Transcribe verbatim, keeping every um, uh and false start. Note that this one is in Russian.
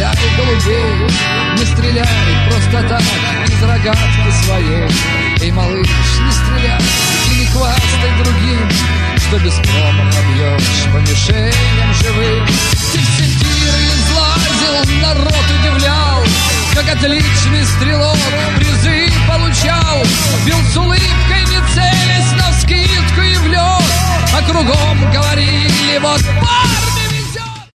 стреляй, голубей, не стреляй просто так из рогатки своей. Эй, малыш, не стреляй и не хвастай другим, что без промаха бьешь по мишеням живым. Ты все тиры излазил, народ удивлял, как отличный стрелок призы получал, бил с улыбкой